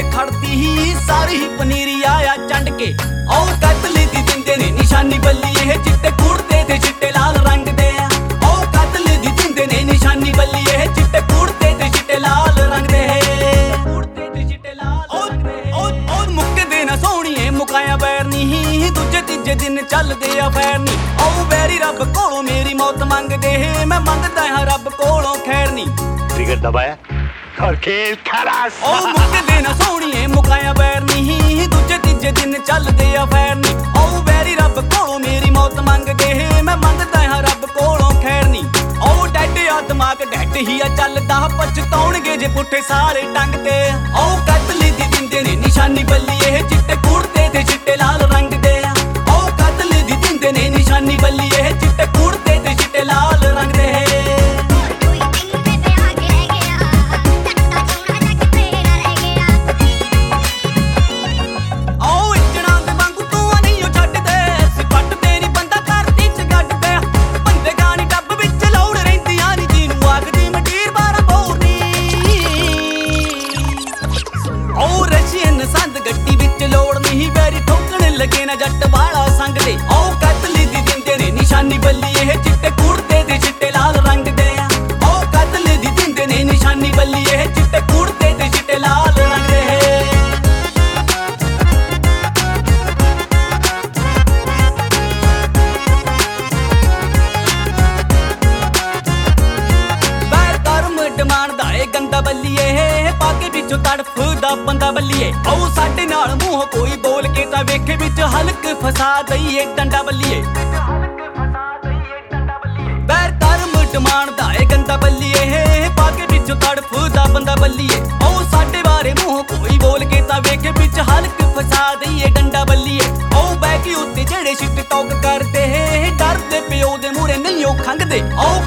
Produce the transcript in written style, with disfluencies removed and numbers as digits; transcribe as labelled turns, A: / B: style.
A: खड़ती ही सारी ही पनीरी आया चंड के। और कतली दी दिंदे ने निशानी बल्ली ये चिट्टे कूड़ते थे चिट्टे लाल रंग दे। और कतली दी दिंदे ने निशानी बल्ली ये चिट्टे कूड़ते थे चिट्टे लाल रंग दे। कूड़ते थे चिट्टे लाल रंग दे। और मुक्के दे ना सोहणीए मुकाया बैर नी दूजे तीजे दिन चलदे आ फैर नी। ओ बैरी रब कोलों मेरी मौत मंगदे मैं मंगदा हां रब कोलों खैर नी।
B: ट्रिगर दबाया और खेल खलास।
A: ओ मुक्के दे ना सोहणीए मुकाया बैर नी दूजे तीजे दिन चलदे आ फैर नी। ओ बैरी रब कोलों मेरी मौत मंगदे मैं मंगदा हां रब कोलों खैर नी। ओ डैड आ दिमाग डैड ही आ चलदा पछताउणगे जे पुट्ठे सारे टंग ते। ओ कतली दी दिंदे ने निशानी बल्ली ये चिट्टे कूड़ते थे चिट्टे लाल रंग दे। ओ कतली दी दिंदे ने निशानी बल्ली ये चिट्टे कूड़ते थे चिट्टे लाल रंग दे। लगे ना जट वाला संग दे। ओ कतली दी दिंदे ने निशानी बल्ली ये चिट्टे कूड़ते थे चिट्टे लाल रंग दे। ओ कतली दी दिंदे ने निशानी बल्ली ये चिट्टे कूड़ते थे चिट्टे लाल रंग दे। बैर कर्म डमान दा ए गंदा बल्लीए पाके विचों तड़फदा बंदा बल्लीए। ओ साडे नाल मूंह कोई बोल के तां वेखे विच हलक फसा दईए डंडा बल्लीए। बैर कर्म डमान दा ए गंदा बल्लीए पाके विचों तड़फदा बंदा बल्लीए। ओ साडे बारे मूंह कोई बोल के तां वेखे विच हलक फसा दईए डंडा बल्लीए। ओ बैकी उत्ते जेड़े शिट टॉक करदे डरदे पिओ दे मूहरे नहीं ओ खंगदे। ओ